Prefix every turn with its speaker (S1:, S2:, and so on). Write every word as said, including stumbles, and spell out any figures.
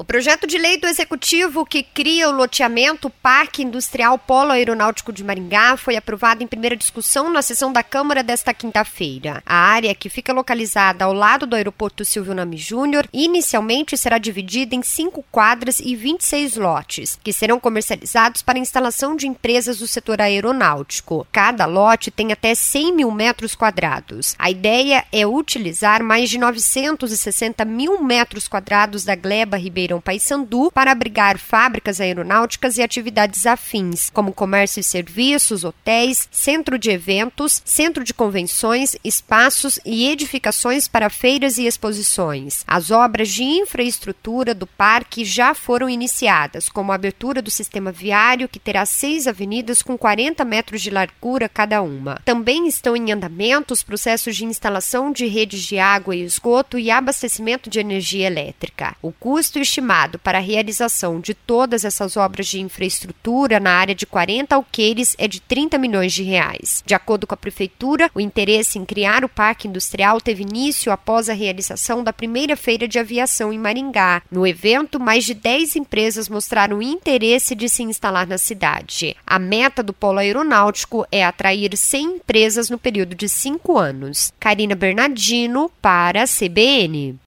S1: projeto de lei do Executivo que cria o loteamento Parque Industrial Polo Aeronáutico de Maringá foi aprovado em primeira discussão na sessão da Câmara desta quinta-feira. A área, que fica localizada ao lado do aeroporto Silvio Nami Júnior, inicialmente será dividida em cinco quadras e vinte e seis lotes, que serão comercializados para instalação de empresas do setor aeronáutico. Cada lote tem até cem mil metros quadrados. A ideia é utilizar mais de novecentos e sessenta mil metros quadrados da gleba Ribeirão Paissandu para abrigar fábricas aeronáuticas e atividades afins, como comércio e serviços, hotéis, centro de eventos, centro de convenções, espaços e edificações para feiras e exposições. As obras de infraestrutura do parque já foram iniciadas, como a abertura do sistema viário, que terá seis avenidas com quarenta metros de largura cada uma. Também estão em andamento os processos de instalação de redes de água e esgoto e abastecimento de energia elétrica. O custo estimado para a realização de todas essas obras de infraestrutura na área de quarenta alqueires é de trinta milhões de reais. De acordo com a Prefeitura, o interesse em criar o Parque Industrial teve início após a realização da primeira feira de aviação em Maringá. No evento, mais de dez empresas mostraram interesse de se instalar na cidade. A meta do polo aeronáutico é atrair cem empresas no período de cinco anos. Karina Bernardino, para a C B N.